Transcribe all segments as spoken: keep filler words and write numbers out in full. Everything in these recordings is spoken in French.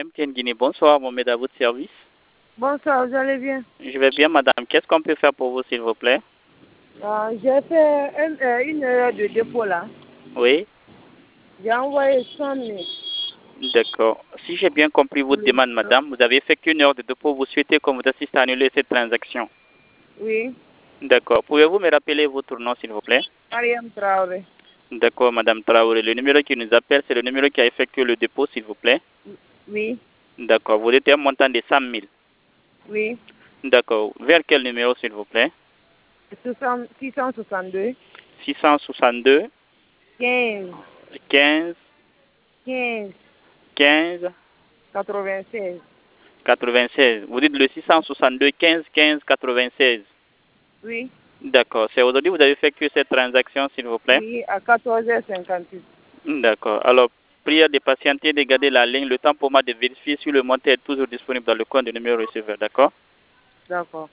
M T N Guinée, bonsoir, Mohamed, à votre service. Bonsoir, vous allez bien? Je vais bien, madame. Qu'est-ce qu'on peut faire pour vous, s'il vous plaît? Euh, J'ai fait un, euh, une heure de dépôt là. Oui, J'ai envoyé cent mille. d'accord. Si j'ai bien compris votre Oui. demande, madame, vous avez effectué une heure de dépôt, vous souhaitez qu'on vous assiste à annuler cette transaction. Oui. D'accord. Pouvez-vous me rappeler votre nom, s'il vous plaît? Mariam Traoré. D'accord, madame Traoré. Le numéro qui nous appelle, c'est le numéro qui a effectué le dépôt, s'il vous plaît. Oui. D'accord. Vous êtes un montant de cent mille. Oui. D'accord. Vers quel numéro, s'il vous plaît? soixante six cent soixante-deux. six cent soixante-deux, quinze. quinze, quinze. quinze, quatre-vingt-seize. quatre-vingt-seize. Vous dites le six cent soixante-deux, quinze, quinze, quatre-vingt-seize. Oui. D'accord. C'est aujourd'hui que vous avez effectué cette transaction, s'il vous plaît? Oui, à quatorze heures cinquante-huit. D'accord. Alors, prière de patienter, de garder la ligne, le temps pour moi de vérifier si le montant est toujours disponible dans le compte du numéro receveur. D'accord? D'accord.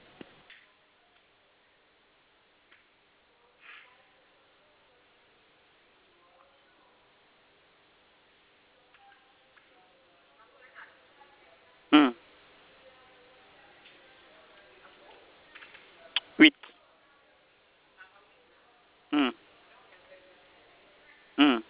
Hmm. huit. Hmm. Hmm.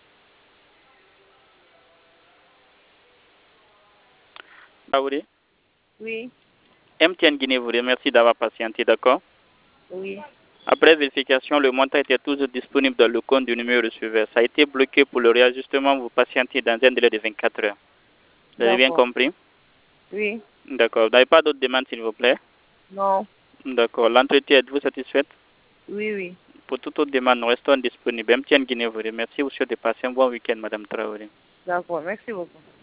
Traoré, Oui. M T N Guinée vous remercie d'avoir patienté, d'accord? Oui. Après vérification, le montant était toujours disponible dans le compte du numéro receveur. Ça a été bloqué pour le réajustement. Vous patientez dans un délai de vingt-quatre heures. Vous avez bien D'accord. compris? Oui. D'accord. Vous n'avez pas d'autres demandes, s'il vous plaît? Non. D'accord. L'entretien, êtes-vous satisfaite? Oui, oui. Pour toute autre demande, nous restons disponibles. M T N Guinée vous remercie. Vous souhaite de passer un bon week-end, madame Traoré. D'accord. Merci beaucoup.